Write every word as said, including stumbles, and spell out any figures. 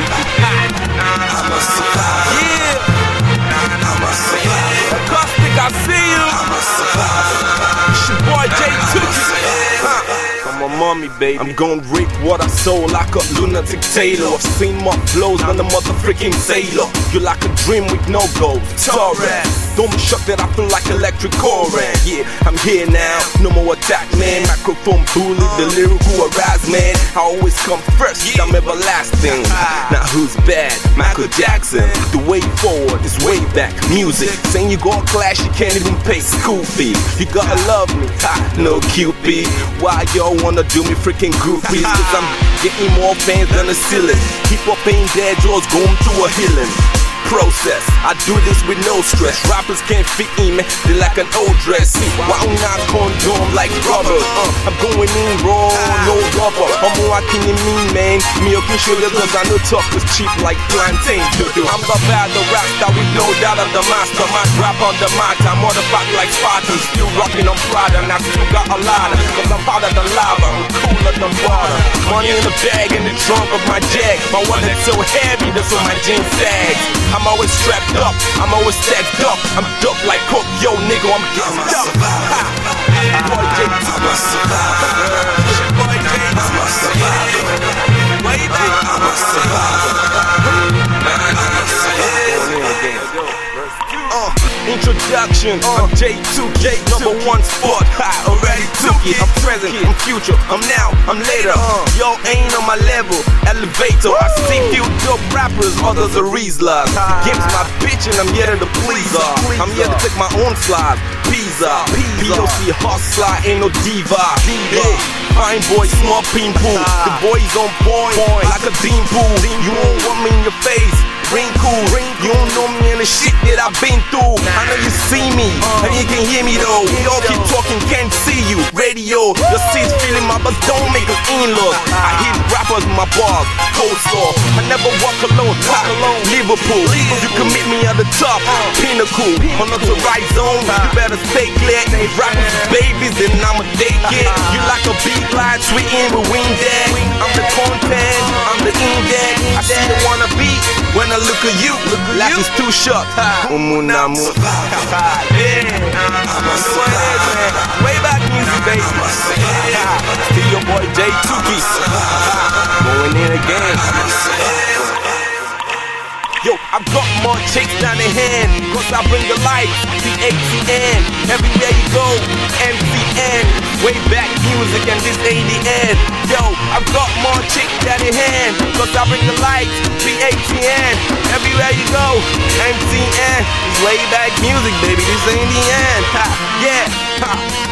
I'm a survivor. Yeah, I'm a survivor. Caustic, I see you. I'm a survivor. It's your boy Jay Tookie. I'm a mommy, baby. I'm gon' rape what I sow like a lunatic Taylor. I've seen more flows than a motherfucking sailor. You're like a dream with no goals. Torres. Don't be shocked that I feel like electric current. Yeah, I'm here now, no more attack, man. Microphone bully, the lyrical arise, man. I always come first, I'm everlasting. Now who's bad? Michael Jackson. The way forward is way back. Music, saying you go to class, you can't even pay school fee. You gotta love me, ha, no Cupid. Why y'all wanna do me freaking groupies? Cause I'm getting more fans than the ceiling. Keep up paying dead jaws, going through a healing process. I do this with no stress. Rappers can't fit in, man. They like an old dress. Why I'm not condom like rubber? Uh, I'm going in raw, no rubber. I'm walking in me, man. Me okay sugar cause I know talk is cheap like plantain. I'm the bad, the rasta with no doubt of the master. My rap on the mat, I'm motherfucked like Spartan. Still rocking on Prada and I still got a lot. Cause I'm hotter than lava, I'm cooler than water. Money in the bag in the trunk of my jag. My wallet's so heavy, that's why my jeans sags. I'm always strapped up, I'm always stacked up. I'm dope like coke, yo nigga, I'm getting up. Boy J T, I'm a survivor. boy J T, I'm a survivor. way back. I'm a survivor. I'm a survivor. Uh, introduction, I'm J two K, number one spot. Ha, already took it. I'm present, I'm future, I'm now, I'm later. Uh, Yo ain't on my level, elevator. I see few dope rappers, others are Rieslas. Game's my bitch and I'm here to please her. I'm here to take my own slide. Pizza, P O C hustler, ain't no diva. Hey, fine boy, small pin pool. The boy's on point, like a dean pool. You won't want me in your face. Ring cool, you don't know me and the shit that I've been through. I know you see me, and you can hear me though. Y'all keep talking, can't see you. Radio, your seats feeling my buzz, don't make us in look. I hit rappers in my bars, cold store. I never walk alone, top alone. Liverpool, you can meet me at the top, pinnacle. On the right zone, you better stay clear. Rappers babies, then I'ma take it. You like a beat line, sweet in with wing deck. I'm the content, I'm the index. I see you wanna be. When I look at you, life is too short. Umunamu. Yeah, I'm a survivor. Way back music, baby. Still your boy Jay Tookie. Going in again. Yo, I've got more chicks down the hand, cause I bring the light, the A T N. Everywhere you go, M C N. Way back music and this ain't the end. Yo, I've got more chicks down the hand, cause I bring the light, the A T N. Everywhere you go, M C N. It's way back music, baby, this ain't the end. Ha, yeah, ha.